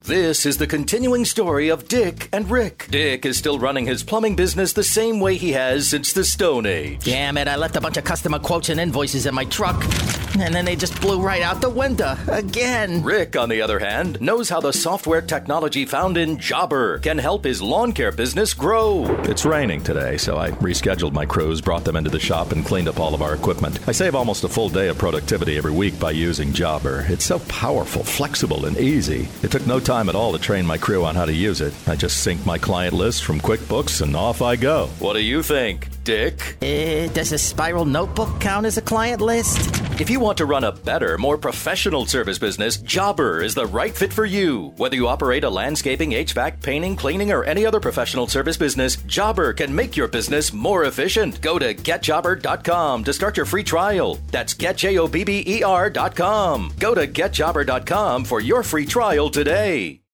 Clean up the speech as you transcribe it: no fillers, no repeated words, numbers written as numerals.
This is the continuing story of Dick and Rick. Dick is still running his plumbing business the same way he has since the Stone Age. Damn it, I left a bunch of customer quotes and invoices in my truck, and then they just blew right out the window again. Rick, on the other hand, knows how the software technology found in Jobber can help his lawn care business grow. It's raining today, so I rescheduled my crews, brought them into the shop, and cleaned up all of our equipment. I save almost a full day of productivity every week by using Jobber. It's so powerful, flexible, and easy. It took no time at all to train my crew on how to use it. I just sync my client list from QuickBooks and off I go. What do you think, Dick? Does a spiral notebook count as a client list? If you want to run a better, more professional service business, Jobber is the right fit for you. Whether you operate a landscaping, HVAC, painting, cleaning, or any other professional service business, Jobber can make your business more efficient. Go to getjobber.com to start your free trial. That's getjobber.com. Go to getjobber.com for your free trial today.